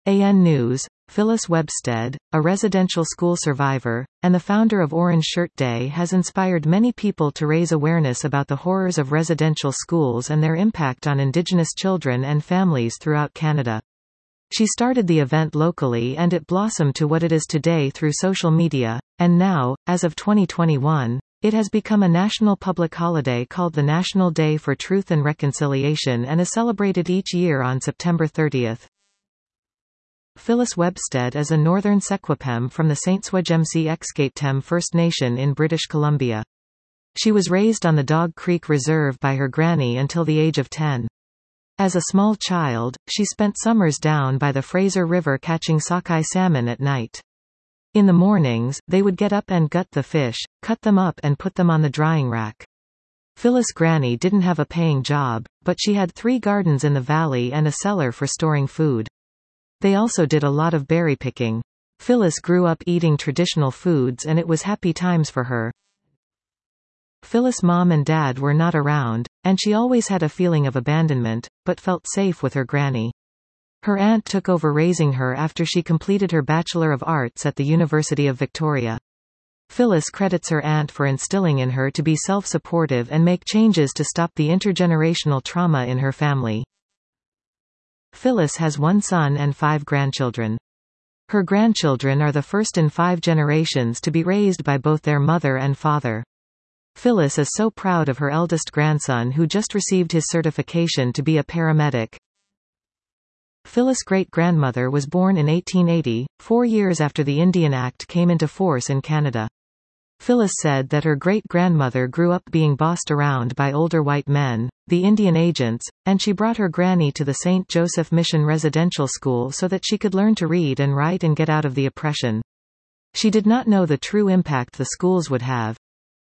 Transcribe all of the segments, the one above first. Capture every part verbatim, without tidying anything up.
A N News. Phyllis Webstead, a residential school survivor, and the founder of Orange Shirt Day, has inspired many people to raise awareness about the horrors of residential schools and their impact on Indigenous children and families throughout Canada. She started the event locally and it blossomed to what it is today through social media, and now, as of twenty twenty-one, it has become a national public holiday called the National Day for Truth and Reconciliation and is celebrated each year on September thirtieth. Phyllis Webstead is a Northern Sequapem from the Saintswejemsi First Nation in British Columbia. She was raised on the Dog Creek Reserve by her granny until the age of ten. As a small child, she spent summers down by the Fraser River catching sockeye salmon at night. In the mornings, they would get up and gut the fish, cut them up and put them on the drying rack. Phyllis' granny didn't have a paying job, but she had three gardens in the valley and a cellar for storing food. They also did a lot of berry picking. Phyllis grew up eating traditional foods and it was happy times for her. Phyllis' mom and dad were not around, and she always had a feeling of abandonment, but felt safe with her granny. Her aunt took over raising her after she completed her Bachelor of Arts at the University of Victoria. Phyllis credits her aunt for instilling in her to be self-supportive and make changes to stop the intergenerational trauma in her family. Phyllis has one son and five grandchildren. Her grandchildren are the first in five generations to be raised by both their mother and father. Phyllis is so proud of her eldest grandson who just received his certification to be a paramedic. Phyllis' great-grandmother was born in eighteen eighty, four years after the Indian Act came into force in Canada. Phyllis said that her great-grandmother grew up being bossed around by older white men, the Indian agents, and she brought her granny to the Saint Joseph Mission Residential School so that she could learn to read and write and get out of the oppression. She did not know the true impact the schools would have.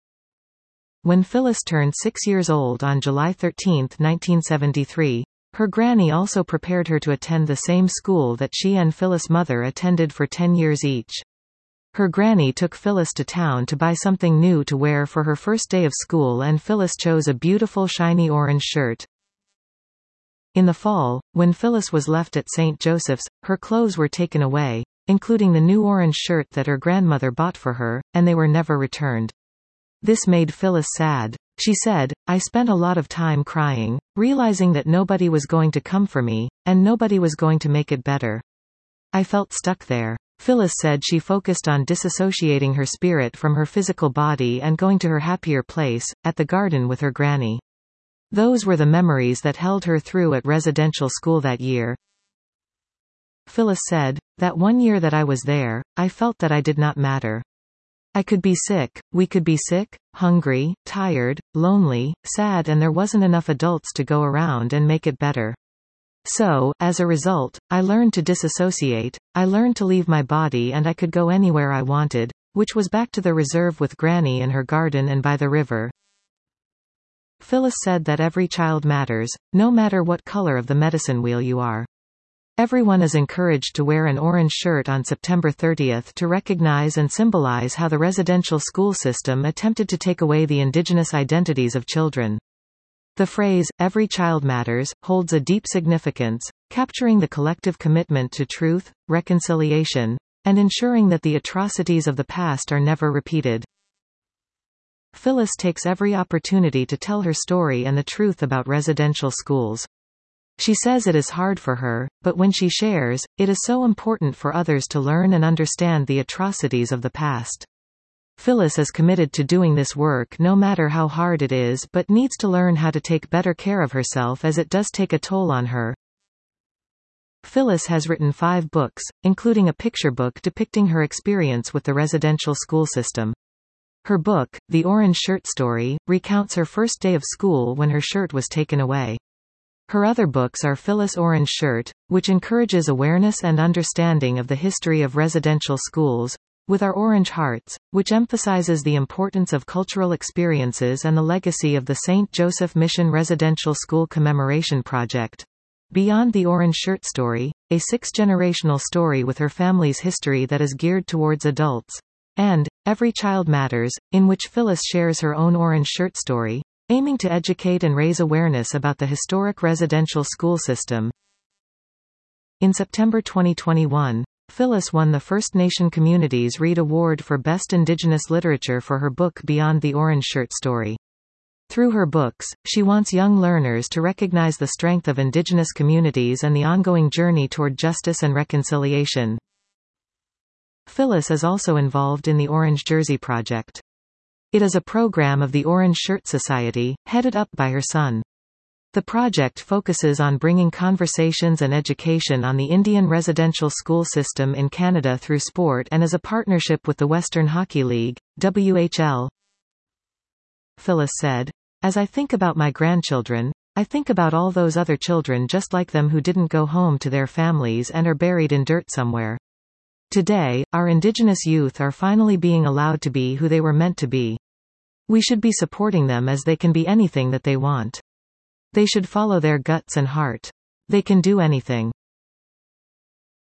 When Phyllis turned six years old on July thirteenth nineteen seventy-three, her granny also prepared her to attend the same school that she and Phyllis' mother attended for ten years each. Her granny took Phyllis to town to buy something new to wear for her first day of school and Phyllis chose a beautiful shiny orange shirt. In the fall, when Phyllis was left at Saint Joseph's, her clothes were taken away, including the new orange shirt that her grandmother bought for her, and they were never returned. This made Phyllis sad. She said, "I spent a lot of time crying, realizing that nobody was going to come for me, and nobody was going to make it better. I felt stuck there." Phyllis said she focused on disassociating her spirit from her physical body and going to her happier place, at the garden with her granny. Those were the memories that held her through at residential school that year. Phyllis said, "That one year that I was there, I felt that I did not matter. I could be sick, we could be sick, hungry, tired, lonely, sad, and there wasn't enough adults to go around and make it better. So, as a result, I learned to disassociate, I learned to leave my body and I could go anywhere I wanted, which was back to the reserve with Granny in her garden and by the river." Phyllis said that every child matters, no matter what color of the medicine wheel you are. Everyone is encouraged to wear an orange shirt on September thirtieth to recognize and symbolize how the residential school system attempted to take away the Indigenous identities of children. The phrase, "every child matters," holds a deep significance, capturing the collective commitment to truth, reconciliation, and ensuring that the atrocities of the past are never repeated. Phyllis takes every opportunity to tell her story and the truth about residential schools. She says it is hard for her, but when she shares, it is so important for others to learn and understand the atrocities of the past. Phyllis is committed to doing this work no matter how hard it is, but needs to learn how to take better care of herself as it does take a toll on her. Phyllis has written five books, including a picture book depicting her experience with the residential school system. Her book, The Orange Shirt Story, recounts her first day of school when her shirt was taken away. Her other books are Phyllis Orange Shirt, which encourages awareness and understanding of the history of residential schools, With Our Orange Hearts, which emphasizes the importance of cultural experiences and the legacy of the Saint Joseph Mission Residential School Commemoration Project. Beyond the Orange Shirt Story, a six-generational story with her family's history that is geared towards adults. And, Every Child Matters, in which Phyllis shares her own orange shirt story, aiming to educate and raise awareness about the historic residential school system. In September twenty twenty-one, Phyllis won the First Nation Communities Read Award for Best Indigenous Literature for her book Beyond the Orange Shirt Story. Through her books, she wants young learners to recognize the strength of Indigenous communities and the ongoing journey toward justice and reconciliation. Phyllis is also involved in the Orange Jersey Project. It is a program of the Orange Shirt Society, headed up by her son. The project focuses on bringing conversations and education on the Indian residential school system in Canada through sport and is a partnership with the Western Hockey League, W H L. Phyllis said, "As I think about my grandchildren, I think about all those other children just like them who didn't go home to their families and are buried in dirt somewhere. Today, our Indigenous youth are finally being allowed to be who they were meant to be. We should be supporting them as they can be anything that they want. They should follow their guts and heart. They can do anything."